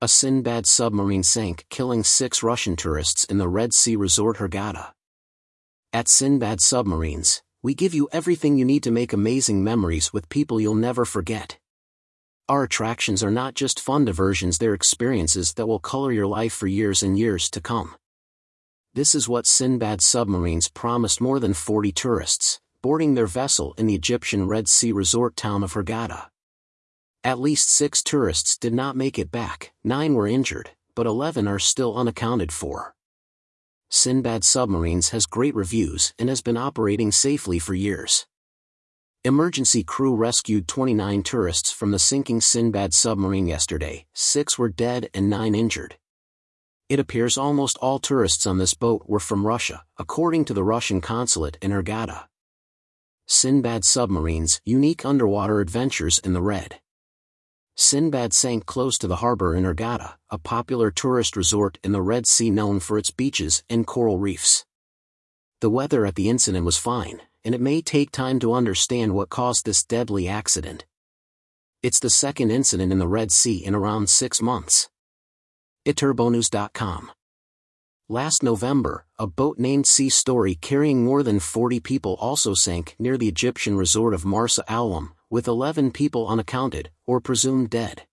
A Sinbad submarine sank, killing 6 Russian tourists in the Red Sea resort Hurghada. At Sinbad Submarines, we give you everything you need to make amazing memories with people you'll never forget. Our attractions are not just fun diversions, they're experiences that will color your life for years and years to come. This is what Sinbad Submarines promised more than 40 tourists, boarding their vessel in the Egyptian Red Sea resort town of Hurghada. At least 6 tourists did not make it back, 9 were injured, but 11 are still unaccounted for. Sinbad Submarines has great reviews and has been operating safely for years. Emergency crew rescued 29 tourists from the sinking Sinbad submarine yesterday, 6 were dead and 9 injured. It appears almost all tourists on this boat were from Russia, according to the Russian consulate in Hurghada. Sinbad Submarines, unique underwater adventures in the Red. Sinbad sank close to the harbor in Hurghada, a popular tourist resort in the Red Sea known for its beaches and coral reefs. The weather at the incident was fine, and it may take time to understand what caused this deadly accident. It's the second incident in the Red Sea in around 6 months. iTurboNews.com. Last November, a boat named Sea Story carrying more than 40 people also sank near the Egyptian resort of Marsa Alam, with 11 people unaccounted, or presumed dead.